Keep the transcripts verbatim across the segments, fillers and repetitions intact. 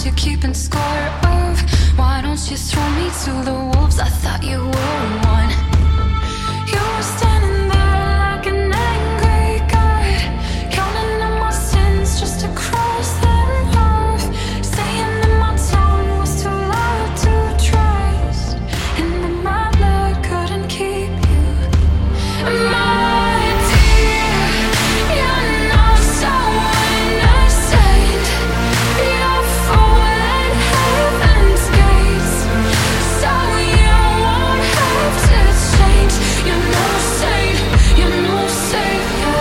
you keeping score of? Why don't you throw me to the wolves? I thought you were one. You were standing there like an angry god, counting on my sins just to cross them off, saying that my tongue was too loud to trust, and that my blood couldn't keep you. My dear, you're not so innocent. You're falling heaven's gates, so you won't have to change. You're no saint, you're no savior.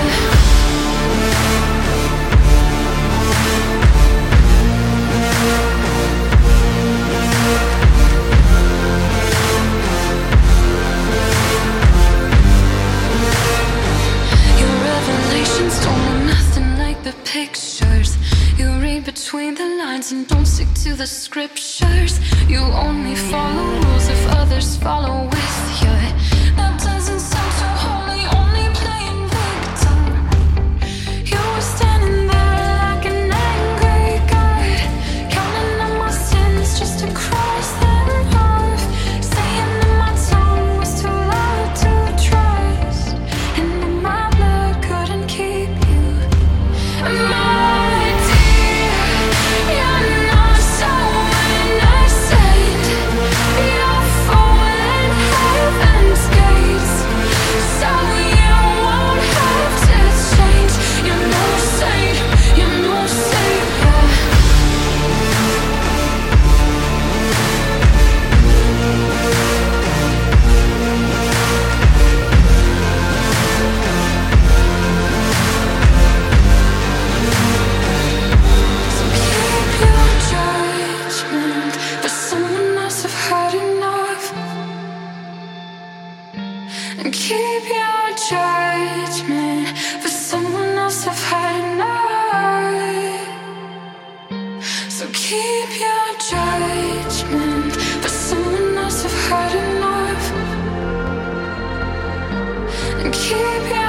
Your revelations don't look nothing like the pictures. You read between the lines and don't stick to the scriptures. You only follow rules if others follow with you. That doesn't sound too holy, only playing victim. You were standing there like an angry god, counting on my sins just to cross them off, saying that my tongue was too loud to trust, and that my blood couldn't keep you. My dear, you're not so innocent. You're falling heaven's gates, so you won't have to change. You're no saint, you're no savior. So keep your judgment, but someone else have had enough. And keep your judgment, but someone else have had enough. So keep your judgment, but someone else have had enough. And keep your